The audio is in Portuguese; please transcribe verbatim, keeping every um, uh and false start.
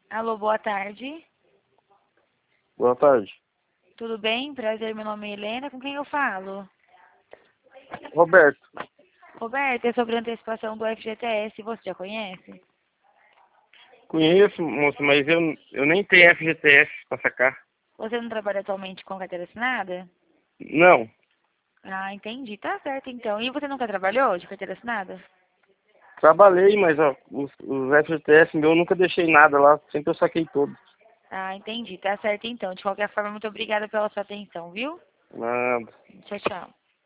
Alô, boa tarde. Boa tarde. Tudo bem? Prazer, meu nome é Helena. Com quem eu falo? Roberto. Roberto, é sobre a antecipação do F G T S. Você já conhece? Conheço, moço, mas eu, eu nem tenho F G T S pra sacar. Você não trabalha atualmente com carteira assinada? Não. Ah, entendi. Tá certo, então. E você nunca trabalhou de carteira assinada? Trabalhei, mas ó, os, os F G T S meu eu nunca deixei nada lá. Sempre eu saquei todos. Ah, entendi. Tá certo, então. De qualquer forma, muito obrigada pela sua atenção, viu? Nada. Tchau, tchau.